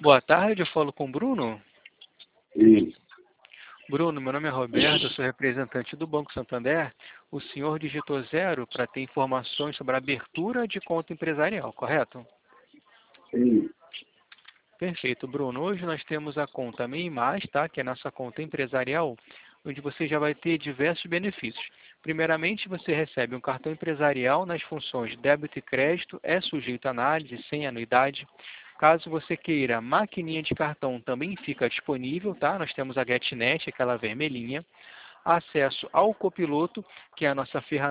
Boa tarde, eu falo com o Bruno. Isso. Bruno, meu nome é Roberto, eu sou representante do Banco Santander. O senhor digitou 0 para ter informações sobre a abertura de conta empresarial, correto? Sim. Perfeito, Bruno. Hoje nós temos a conta MEI+, tá? Que é a nossa conta empresarial, onde você já vai ter diversos benefícios. Primeiramente, você recebe um cartão empresarial nas funções débito e crédito, é sujeito à análise, sem anuidade. Caso você queira, maquininha de cartão também fica disponível, tá? Nós temos a GetNet, aquela vermelhinha. Acesso ao copiloto, que é a nossa ferramenta